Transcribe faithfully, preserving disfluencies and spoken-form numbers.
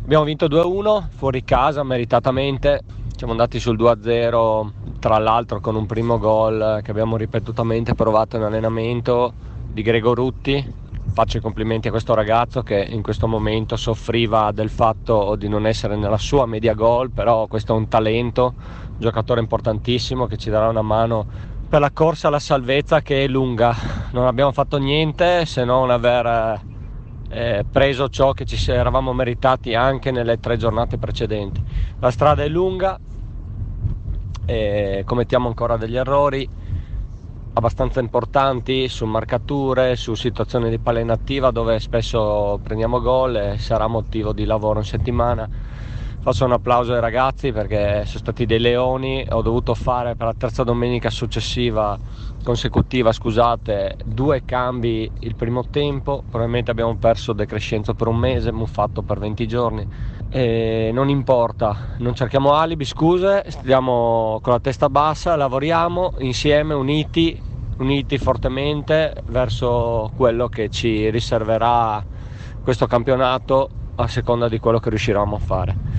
Abbiamo vinto due a uno fuori casa meritatamente, siamo andati sul due a zero, tra l'altro con un primo gol che abbiamo ripetutamente provato in allenamento di Grego Rutti. Faccio i complimenti a questo ragazzo che in questo momento soffriva del fatto di non essere nella sua media gol, però questo è un talento, un giocatore importantissimo che ci darà una mano per la corsa alla salvezza, che è lunga. Non abbiamo fatto niente se non aver eh, preso ciò che ci eravamo meritati anche nelle tre giornate precedenti. La strada è lunga e commettiamo ancora degli errori abbastanza importanti su marcature, su situazioni di palla inattiva dove spesso prendiamo gol e sarà motivo di lavoro in settimana. Faccio un applauso ai ragazzi perché sono stati dei leoni. Ho dovuto fare per la terza domenica successiva consecutiva, scusate, due cambi il primo tempo. Probabilmente abbiamo perso De Crescenzo per un mese, Muffatto per venti giorni. E non importa, non cerchiamo alibi, scuse, stiamo con la testa bassa, lavoriamo insieme, uniti, uniti fortemente verso quello che ci riserverà questo campionato a seconda di quello che riusciremo a fare.